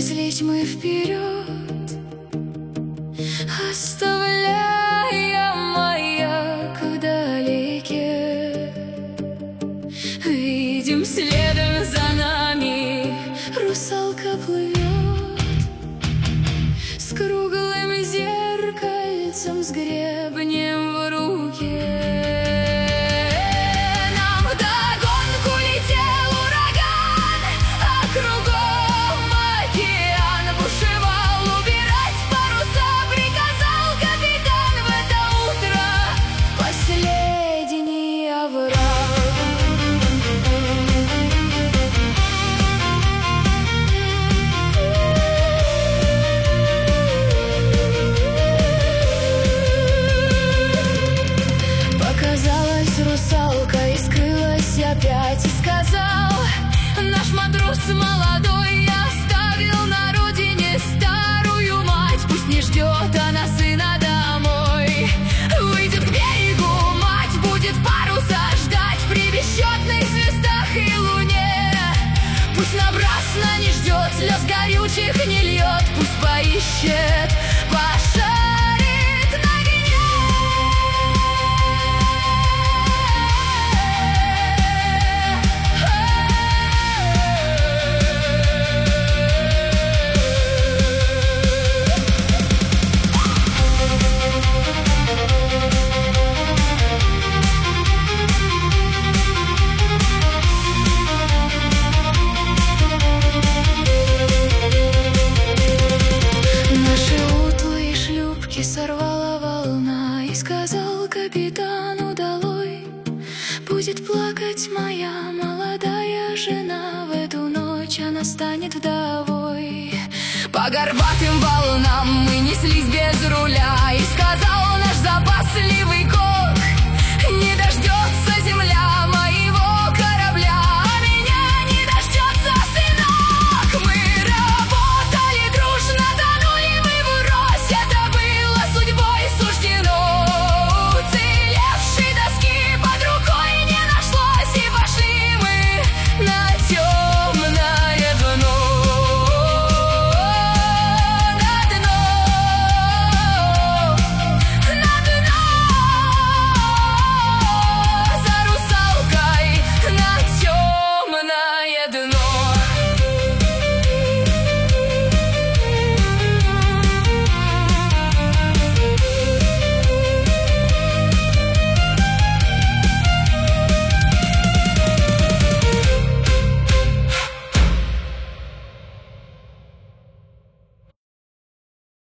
неслись мы вперед, оставляя маяк вдалеке. Видим, следом за нами русалка плывет с круглым зеркальцем, с гребнем в руке. Русалка и скрылась опять, и сказал наш матрос молодой: я оставил на родине старую мать, пусть не ждет она сына домой. Выйдет к берегу, мать будет паруса ждать при бесчетных звездах и луне. Пусть напрасно не ждет, слез горючих не льет, пусть поищет, пошарит на огне. Сорвала волна, и сказал капитану долой: будет плакать моя молодая жена, в эту ночь она станет вдовой. По горбатым волнам мы неслись без руля, и сказал наш запасливый конь: